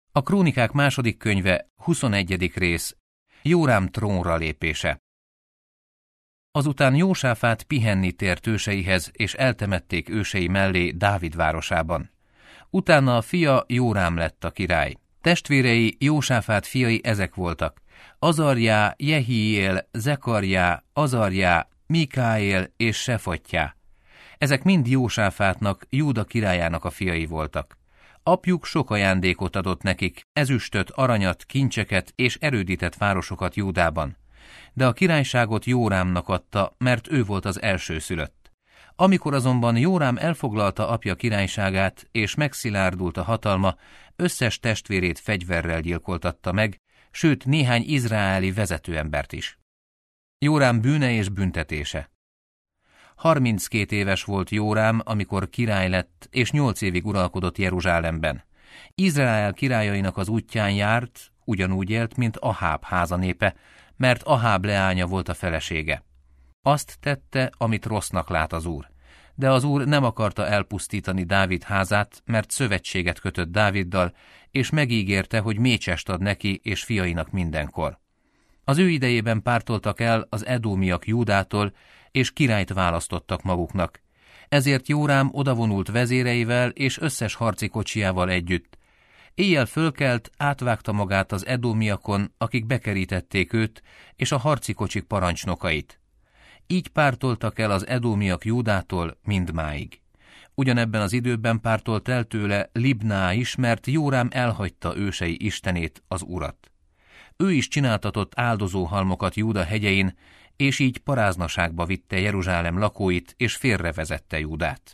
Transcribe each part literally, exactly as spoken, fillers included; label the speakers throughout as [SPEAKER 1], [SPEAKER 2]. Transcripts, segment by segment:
[SPEAKER 1] A Krónikák második könyve, huszonegyedik rész. Jórám trónra lépése. Azután Jósáfát pihenni tért őseihez, és eltemették ősei mellé Dávid városában. Utána a fia Jórám lett a király. Testvérei Jósáfát fiai ezek voltak: Azarjá, Jehiél, Zekarjá, Azarjá, Mikáél és Sefattyá. Ezek mind Jósáfátnak, Júda királyának a fiai voltak. Apjuk sok ajándékot adott nekik, ezüstöt, aranyat, kincseket és erődített városokat Júdában. De a királyságot Jórámnak adta, mert ő volt az elsőszülött. Amikor azonban Jórám elfoglalta apja királyságát, és megszilárdult a hatalma, összes testvérét fegyverrel gyilkoltatta meg, sőt néhány izraeli vezetőembert is. Jórám bűne és büntetése. Harminckét éves volt Jórám, amikor király lett, és nyolc évig uralkodott Jeruzsálemben. Izrael királyainak az útján járt, ugyanúgy élt, mint Aháb háza népe, mert Aháb leánya volt a felesége. Azt tette, amit rossznak lát az Úr. De az Úr nem akarta elpusztítani Dávid házát, mert szövetséget kötött Dáviddal, és megígérte, hogy mécsest ad neki és fiainak mindenkor. Az ő idejében pártoltak el az edómiak Júdától, és királyt választottak maguknak. Ezért Jórám odavonult vezéreivel és összes harci kocsijával együtt. Éjjel fölkelt, átvágta magát az edómiakon, akik bekerítették őt, és a harci kocsik parancsnokait. Így pártoltak el az edómiak Júdától mindmáig. Ugyanebben az időben pártolt el tőle Libná is, mert Jórám elhagyta ősei istenét, az Urat. Ő is csináltatott áldozóhalmokat Júda hegyein, és így paráznaságba vitte Jeruzsálem lakóit, és félrevezette Júdát.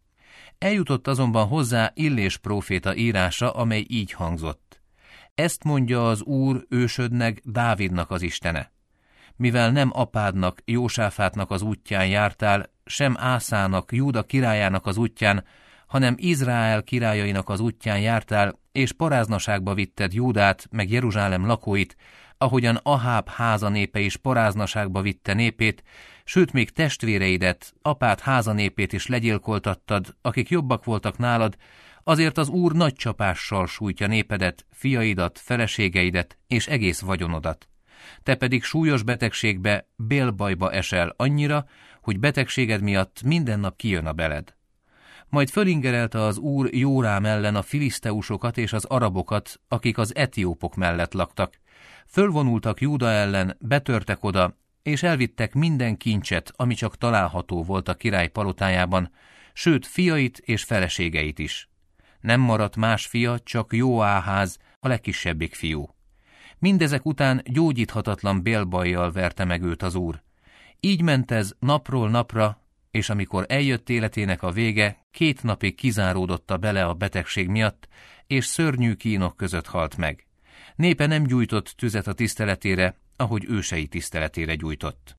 [SPEAKER 1] Eljutott azonban hozzá Illés próféta írása, amely így hangzott: Ezt mondja az Úr ősödnek, Dávidnak az Istene. Mivel nem apádnak, Jósáfátnak az útján jártál, sem Ászának, Júda királyának az útján, hanem Izrael királyainak az útján jártál, és paráznaságba vitted Júdát, meg Jeruzsálem lakóit, ahogyan Aháb háza népe is paráznaságba vitte népét, sőt még testvéreidet, apád háza népét is legyilkoltattad, akik jobbak voltak nálad, azért az Úr nagy csapással sújtja népedet, fiaidat, feleségeidet és egész vagyonodat. Te pedig súlyos betegségbe, bélbajba esel annyira, hogy betegséged miatt minden nap kijön a beled. Majd fölingerelte az Úr Jórám ellen a filiszteusokat és az arabokat, akik az etiópok mellett laktak. Fölvonultak Júda ellen, betörtek oda, és elvittek minden kincset, ami csak található volt a király palotájában, sőt fiait és feleségeit is. Nem maradt más fia, csak Jóáház, a legkisebbik fiú. Mindezek után gyógyíthatatlan bélbajjal verte meg őt az Úr. Így ment ez napról napra, és amikor eljött életének a vége, két napig kizáródotta bele a betegség miatt, és szörnyű kínok között halt meg. Népe nem gyújtott tüzet a tiszteletére, ahogy ősei tiszteletére gyújtott.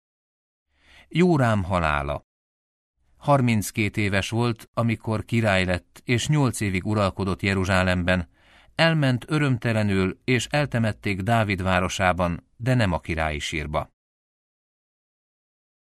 [SPEAKER 1] Jórám halála. Harminckét éves volt, amikor király lett, és nyolc évig uralkodott Jeruzsálemben. Elment örömtelenül, és eltemették Dávid városában, de nem a királyi sírba.